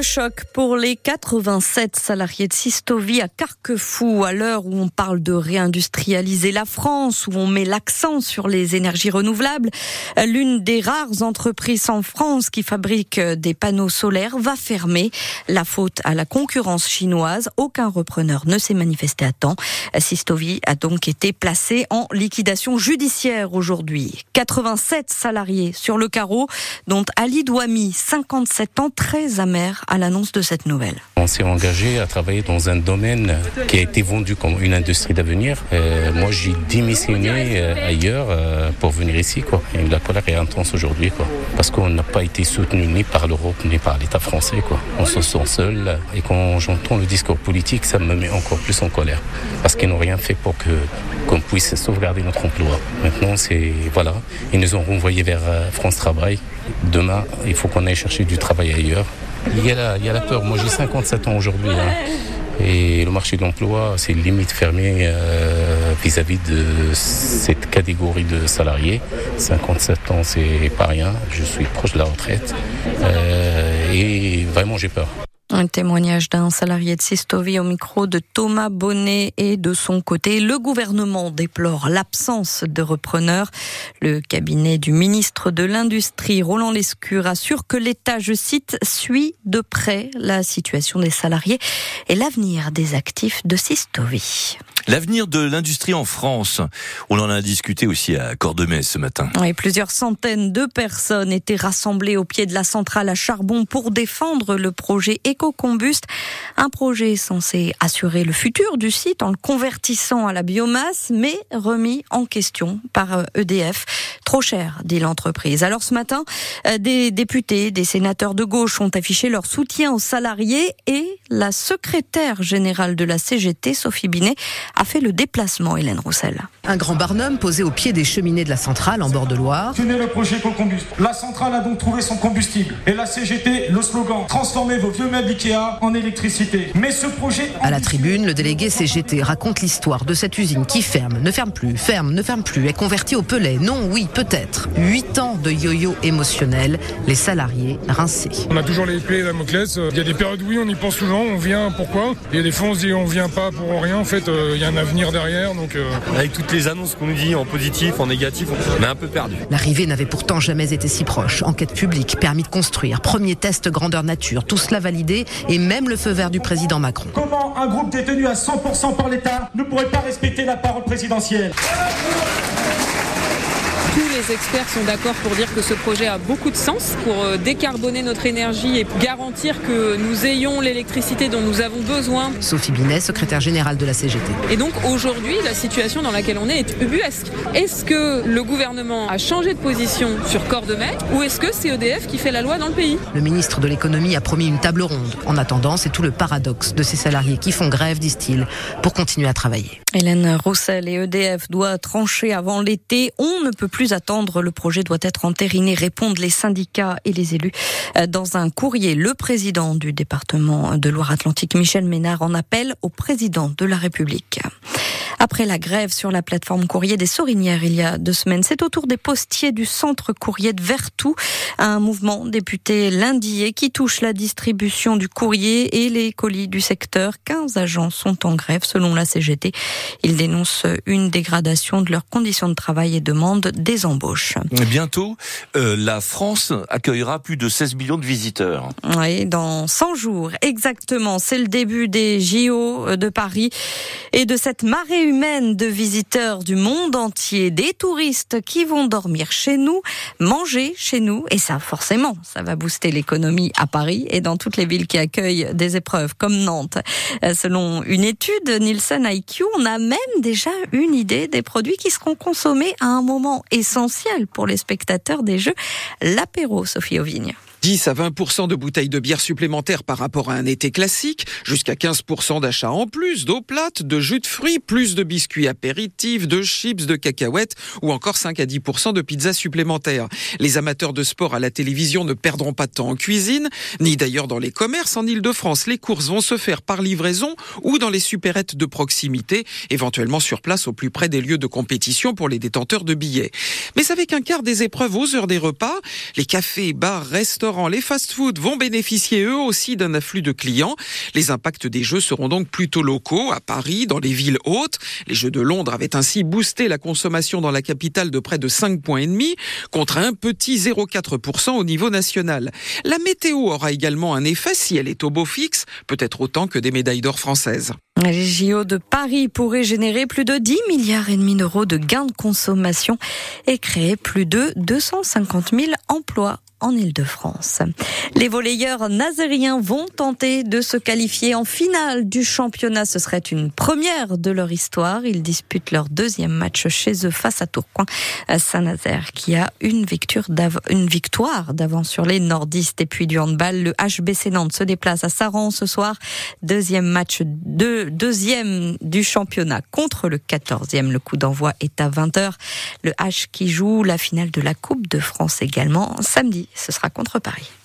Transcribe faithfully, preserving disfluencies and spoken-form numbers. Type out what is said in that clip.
choc pour les quatre-vingt-sept salariés de Sistovi à Carquefou, à l'heure où on parle de réindustrialiser la France, où on met l'accent sur les énergies renouvelables. L'une des rares entreprises en France qui fabrique des panneaux solaires va fermer. La faute à la concurrence chinoise. Aucun repreneur ne s'est manifesté à temps. Sistovi a donc été placé en liquidation judiciaire aujourd'hui. quatre-vingt-sept salariés sur le carreau, dont Ali Douami, cinquante-sept ans, très amer à l'annonce de cette nouvelle. On s'est engagé à travailler dans un domaine qui a été vendu comme une industrie d'avenir. Euh, moi, j'ai démissionné euh, ailleurs euh, pour venir ici, quoi. Et la colère est intense aujourd'hui, quoi, parce qu'on n'a pas été soutenu ni par l'Europe ni par l'État français, quoi. On se sent seul. Et quand j'entends le discours politique, ça me met encore plus en colère, parce qu'ils n'ont rien fait pour que qu'on puisse sauvegarder notre emploi. Maintenant, c'est voilà, ils nous ont renvoyés vers euh, France Travail. Demain, il faut qu'on aille chercher du travail ailleurs. Il y a la, il y a la peur. Moi, j'ai cinquante-sept ans aujourd'hui. Hein. Et le marché de l'emploi, c'est limite fermé euh, vis-à-vis de cette catégorie de salariés. cinquante-sept ans, c'est pas rien. Je suis proche de la retraite. Euh, et vraiment, j'ai peur. Un témoignage d'un salarié de Sistovi au micro de Thomas Bonnet. Et de son côté, le gouvernement déplore l'absence de repreneurs. Le cabinet du ministre de l'Industrie, Roland Lescure, assure que l'État, je cite, suit de près la situation des salariés et l'avenir des actifs de Sistovi. L'avenir de l'industrie en France, on en a discuté aussi à Cordemais ce matin. Oui, plusieurs centaines de personnes étaient rassemblées au pied de la centrale à charbon pour défendre le projet Ecocombust, un projet censé assurer le futur du site en le convertissant à la biomasse, mais remis en question par E D F. Trop cher, dit l'entreprise. Alors ce matin, des députés, des sénateurs de gauche ont affiché leur soutien aux salariés et la secrétaire générale de la C G T, Sophie Binet, a fait le déplacement, Hélène Roussel. Un grand barnum posé au pied des cheminées de la centrale en bord de Loire. Tenez le projet Ecocombust. La centrale a donc trouvé son combustible. Et la C G T, le slogan, transformez vos vieux meubles Ikea en électricité. Mais ce projet... À la tribune, le délégué C G T raconte l'histoire de cette usine qui ferme, ne ferme plus, ferme, ne ferme plus, est convertie au Pellet. Non, oui, peut-être. Huit ans de yo-yo émotionnel, les salariés rincés. On a toujours les plaies Damoclès. Il y a des périodes où oui, on y pense souvent, on vient, pourquoi ? Il y a des fois on se dit on vient pas pour rien. En fait, euh, il y a un avenir derrière. Donc, euh... Avec toutes les annonces qu'on nous dit en positif, en négatif, on est un peu perdu. L'arrivée n'avait pourtant jamais été si proche. Enquête publique, permis de construire, premier test grandeur nature, tout cela validé et même le feu vert du président Macron. Comment un groupe détenu à cent pour cent par l'État ne pourrait pas respecter la parole présidentielle ? Tous les experts sont d'accord pour dire que ce projet a beaucoup de sens pour décarboner notre énergie et garantir que nous ayons l'électricité dont nous avons besoin. Sophie Binet, secrétaire générale de la C G T. Et donc aujourd'hui, la situation dans laquelle on est est ubuesque. Est-ce que le gouvernement a changé de position sur Cordemais ou est-ce que c'est E D F qui fait la loi dans le pays ? Le ministre de l'économie a promis une table ronde. En attendant, c'est tout le paradoxe de ces salariés qui font grève, disent-ils, pour continuer à travailler. Hélène Roussel et E D F doivent trancher avant l'été. On ne peut plus attendre, le projet doit être entériné, répondent les syndicats et les élus. Dans un courrier, le président du département de Loire-Atlantique, Michel Ménard, en appelle au président de la République. Après la grève sur la plateforme courrier des Sorinières il y a deux semaines, c'est au tour des postiers du centre courrier de Vertou, un mouvement débuté lundi et qui touche la distribution du courrier et les colis du secteur. quinze agents sont en grève selon la C G T. Ils dénoncent une dégradation de leurs conditions de travail et demandent des embauches. Bientôt, euh, la France accueillera plus de seize millions de visiteurs. Oui, dans cent jours exactement. C'est le début des J O de Paris et de cette marée humaine de visiteurs du monde entier, des touristes qui vont dormir chez nous, manger chez nous, et ça forcément, ça va booster l'économie à Paris et dans toutes les villes qui accueillent des épreuves comme Nantes. Selon une étude Nielsen I Q, on a même déjà une idée des produits qui seront consommés à un moment essentiel pour les spectateurs des Jeux, l'apéro, Sophie Auvigne. dix à vingt pour cent de bouteilles de bière supplémentaires par rapport à un été classique, jusqu'à quinze pour cent d'achats en plus, d'eau plate, de jus de fruits, plus de biscuits apéritifs, de chips, de cacahuètes ou encore cinq à dix pour cent de pizzas supplémentaires. Les amateurs de sport à la télévision ne perdront pas de temps en cuisine, ni d'ailleurs dans les commerces. En Ile-de-France, les courses vont se faire par livraison ou dans les supérettes de proximité, éventuellement sur place au plus près des lieux de compétition pour les détenteurs de billets. Mais avec un quart des épreuves aux heures des repas, les cafés, bars, restaurants restaurants, les fast-foods vont bénéficier eux aussi d'un afflux de clients. Les impacts des Jeux seront donc plutôt locaux, à Paris, dans les villes hautes. Les Jeux de Londres avaient ainsi boosté la consommation dans la capitale de près de cinq points et demi, contre un petit zéro virgule quatre pour cent au niveau national. La météo aura également un effet si elle est au beau fixe, peut-être autant que des médailles d'or françaises. Les J O de Paris pourraient générer plus de dix milliards et demi d'euros de gains de consommation et créer plus de deux cent cinquante mille emplois en Île-de-France. Les volleyeurs nazériens vont tenter de se qualifier en finale du championnat. Ce serait une première de leur histoire. Ils disputent leur deuxième match chez eux face à Tourcoing. Saint-Nazaire qui a une victoire d'avance, une victoire d'avance sur les nordistes. Et puis du handball, le H B C Nantes se déplace à Saran ce soir. Deuxième match de deuxième du championnat contre le quatorzième. Le coup d'envoi est à vingt heures. Le H qui joue la finale de la Coupe de France également samedi. Ce sera contre Paris.